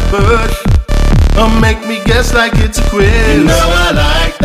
birth, or make me guess like it's a quiz. You know I like